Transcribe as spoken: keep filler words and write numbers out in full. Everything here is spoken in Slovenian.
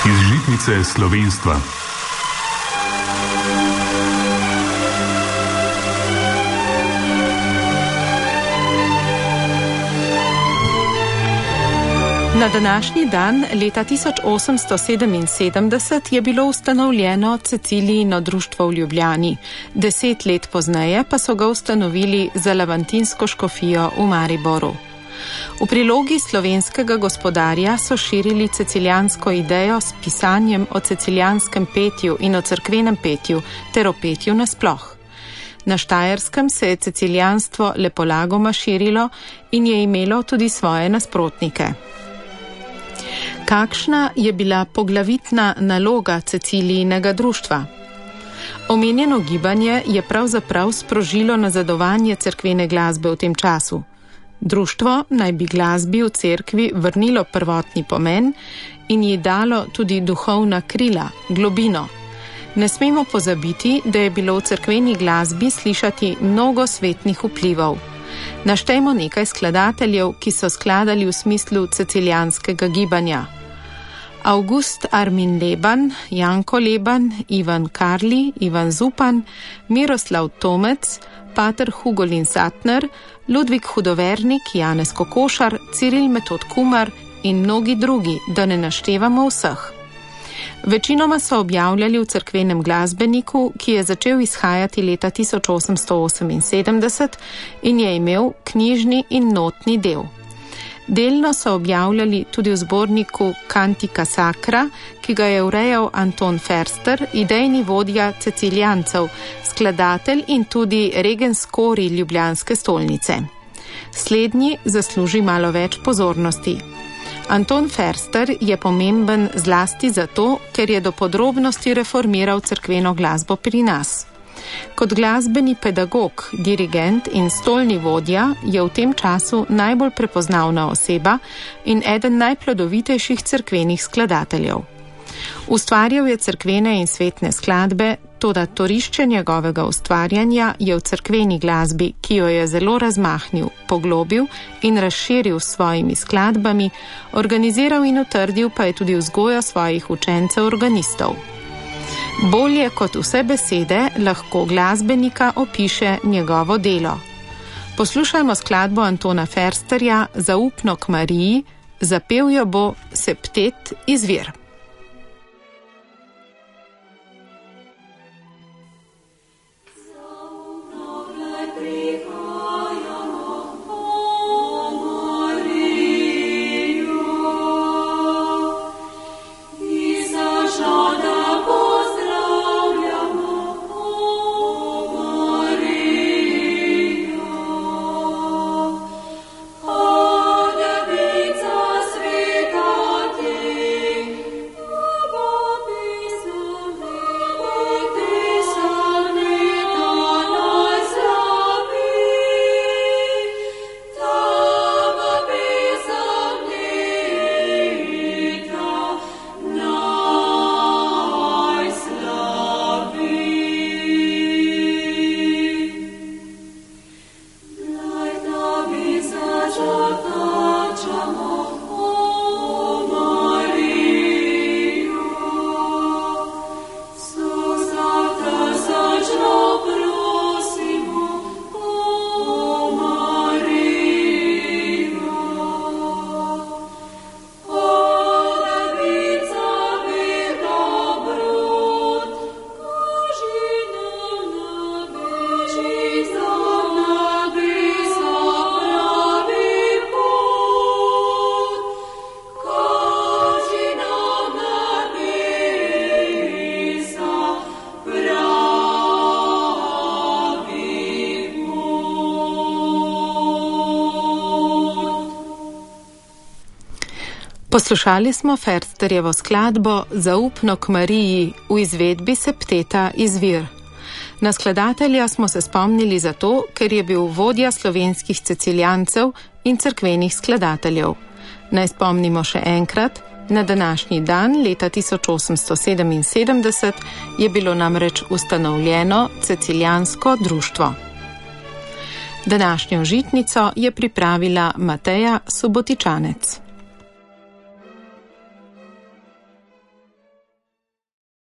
Iz žitnice slovenstva. Na današnji dan leta tisoč osemsto sedeminsedemdeset je bilo ustanovljeno Cecilijino društvo v Ljubljani. Deset let pozneje pa so ga ustanovili za Levantinsko škofijo v Mariboru. V prilogi Slovenskega gospodarja so širili cecilijansko idejo s pisanjem o cecilijanskem petju in o cerkvenem petju ter o petju nasploh. Na Štajerskem se je cecilijanstvo lepolagoma širilo in je imelo tudi svoje nasprotnike. Kakšna je bila poglavitna naloga Cecilijinega društva? Omenjeno gibanje je pravzaprav sprožilo nazadovanje cerkvene glasbe v tem času. Društvo naj bi glasbi v cerkvi vrnilo prvotni pomen in ji dalo tudi duhovna krila, globino. Ne smemo pozabiti, da je bilo v cerkveni glasbi slišati mnogo svetnih vplivov. Naštejmo nekaj skladateljev, ki so skladali v smislu cecilijanskega gibanja. August Armin Leban, Janko Leban, Ivan Karli, Ivan Zupan, Miroslav Tomec, Pater Hugolin Satner, Ludvik Hudovernik, Janez Kokošar, Ciril Metod Kumar in mnogi drugi, da ne naštevamo vseh. Večinoma so objavljali v cerkvenem glasbeniku, ki je začel izhajati leta tisoč osemsto oseminsedemdeset in je imel knjižni in notni del. Delno so objavljali tudi v zborniku Cantica Sacra, ki ga je urejal Anton Ferster, idejni vodja cecilijancev, skladatelj in tudi regens kori ljubljanske stolnice. Slednji zasluži malo več pozornosti. Anton Ferster je pomemben zlasti zato, ker je do podrobnosti reformiral cerkveno glasbo pri nas. Kot glasbeni pedagog, dirigent in stolni vodja je v tem času najbolj prepoznavna oseba in eden najplodovitejših cerkvenih skladateljev. Ustvarjal je cerkvene in svetne skladbe, toda torišče njegovega ustvarjanja je v cerkveni glasbi, ki jo je zelo razmahnil, poglobil in razširil s svojimi skladbami, organiziral in utrdil pa je tudi vzgojo svojih učencev organistov. Bolje kot vse besede lahko glasbenika opiše njegovo delo. Poslušajmo skladbo Antona Fersterja Zaupno k Mariji, zapel jo bo septet Izvir. Poslušali smo Fersterjevo skladbo Zaupno k Mariji v izvedbi septeta Izvir. Na skladatelja smo se spomnili zato, ker je bil vodja slovenskih cecilijancev in cerkvenih skladateljev. Naj spomnimo še enkrat, na današnji dan leta tisoč osemsto sedeminsedemdeset je bilo namreč ustanovljeno Cecilijansko društvo. Današnjo žitnico je pripravila Mateja Subotičanec.